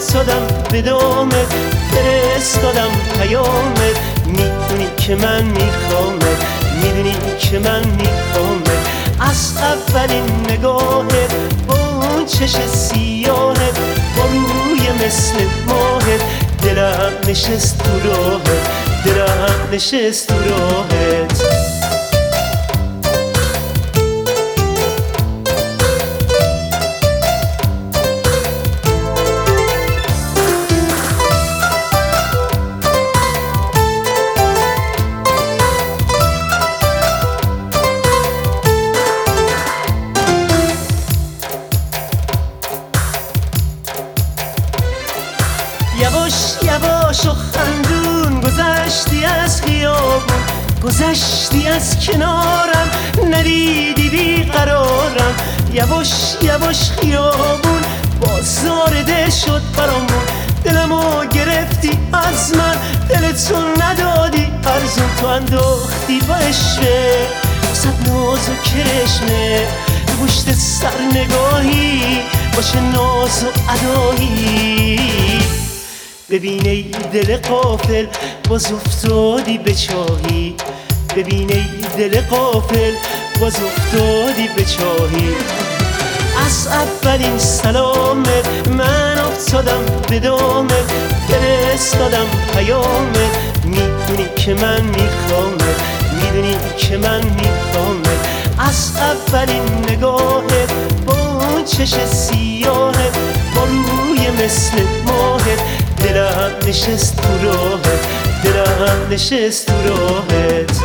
افتادم به دامت، فرستادم پیامت، میدونی که من میخوامت، میدونی که من میخوامت. از اولین نگاهت با اون چش سیاهت، با روی مثل ماهت، دلم نشست تو راهت، دلم نشست تو راهت. یواش یواش و خندون گذشتی از خیابون، گذشتی از کنارم، ندیدی بیقرارم. یواش یواش خیابون بازار ده شد برامون، دلمو گرفتی از من، دلتو ندادی ارزون. تو انداختی با عشقه وسط ناز و کرشمه، پشت سر نگاهی باشه ناز و ادایی. ببین ای دل غافل باز افتادی به چاهی، ببین ای دل غافل باز افتادی به چاهی. از اولین سلامت من افتادم به دامت، فرستادم پیامت، میدونی که من میخوامت، میدونی که من میخوامت. از اولین نگاهت با اون چش سیاهت، با روی مثل ماهت، دلم نشست تو راهت، دلم نشست تو راهت.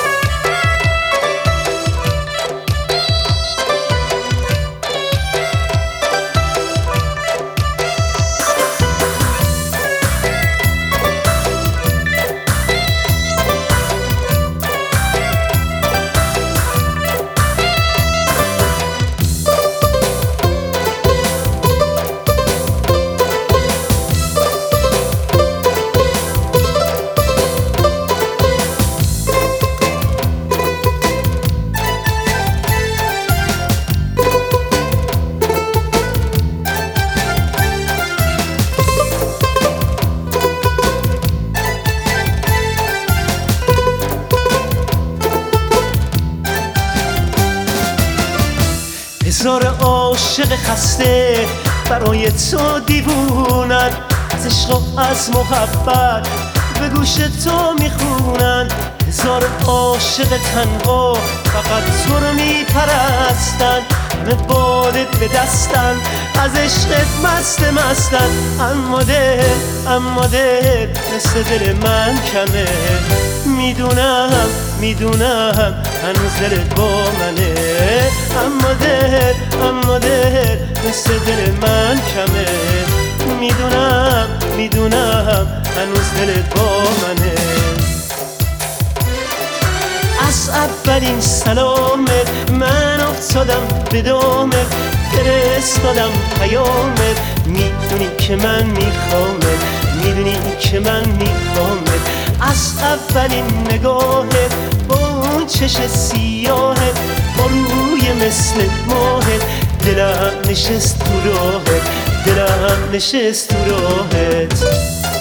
هزار عاشق خسته برای تو دیوونن، از عشق و از محبت به گوش تو میخونن. هزار عاشق تنها فقط تو رو میپرستن، همه بالت به دستن، از عشقت مستن. اما دل مثل دل من کمه، میدونم هنوز دلت با منه. اما دل مثل دل من کمه، میدونم هنوز دلت با منه. از اولین سلامت من افتادم به دامت، فرستادم پیامت، میدونی که من میخوامت، میدونی که من میخوامت. از اولین نگاهت با اون چش سیاهت، با روی مثل ماهت، دلم نشست تو راهت، دلم نشست تو راهت.